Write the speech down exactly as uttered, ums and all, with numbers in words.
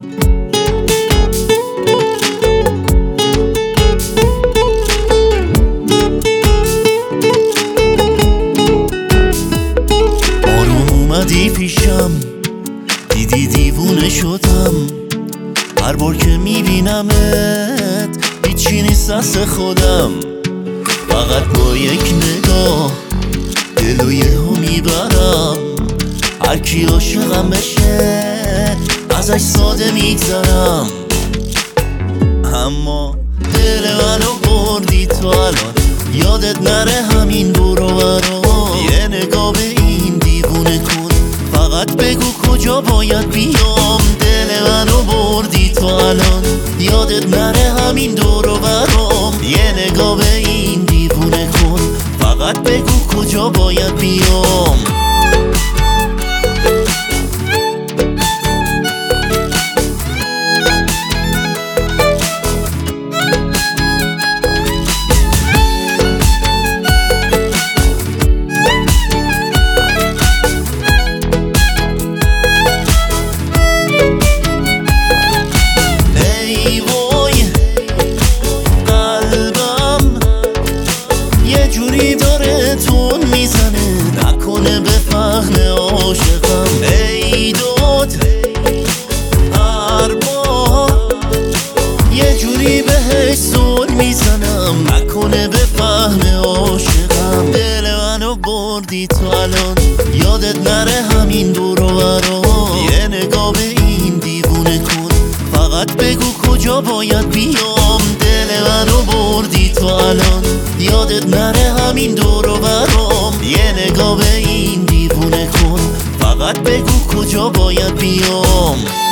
آروم اومدی پیشم، دیدی دیوونه شدم. هر بار که میبینمت هیچی نیست دست خودم. فقط با یک نگاه دلو یهو میبرم. هر کی عاشقم بشه ازش ساده میگذرم. اما دل منو بردی تو الان، یادت نره همین برو برام. یه نگاه به این دیوونه کن، فقط بگو کجا باید بیام. دل منو بردی تو الان، یادت نره همین دور و برام. یه نگاه به این دیوونه کن، فقط بگو کجا باید بیام. جوری داره تون میزنه، نکنه به فهم عاشقم. ای داد هر بار یه جوری بهش زل میزنم، نکنه به فهم عاشقم. دل منو بردی تو الان، یادت نره همین دور و برام. یه نگاه به این دیوونه کن، فقط بگو کجا باید بیام. دل منو بردی تو الان، یادت نره همین دور و برام. یه نگاه به این دیوونه کن، فقط بگو کجا باید بیام.